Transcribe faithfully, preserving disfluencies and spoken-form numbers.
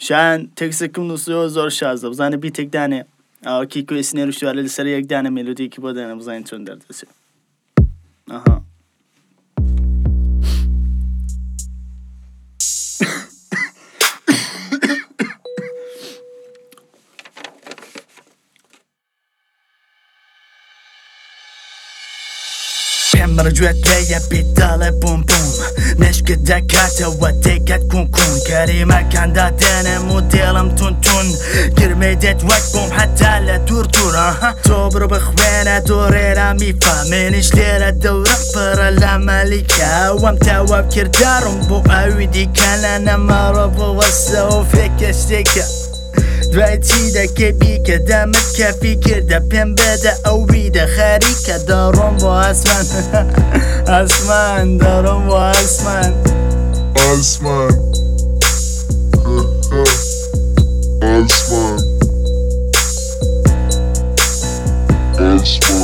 شایان تێکسێکم نووسیەوە زۆر شازە بزانە بیتێک دانێ ئاوەکی کوێ سنێر و شوارە لەسەر یەک دانە مێلۆدیەکی بۆ دێنە بزانین چۆن دەردەچێت. ئەها پێم بڕگوێت پێیە بیتداڵێ بووم بووم مشکت دەکاتەوە تێکەت کوون کوون کەریمەکاندا دێنم و دێڵم تون تون گرمێ دێت وەک بووم حەتا لە دوور دوور ئەها تۆ بڕۆ بخوێنە دۆڕێرا میفە منیش لێرە دەورە پڕە لە مەلیکە وەم تاوە کردارم بۆ ئاوی دیکە لە نەماڕە بۆ وەسەوە فێکە شتێکە دوای چی دەکەی بیکە دەمت کەفی کردە پێم بێدە ئەو بیدە خەریکە دەڕۆم بۆ ئاسمان ئاسمان دەڕۆم بۆ ئاسمان ئاسمان ئاسمان ئاسمان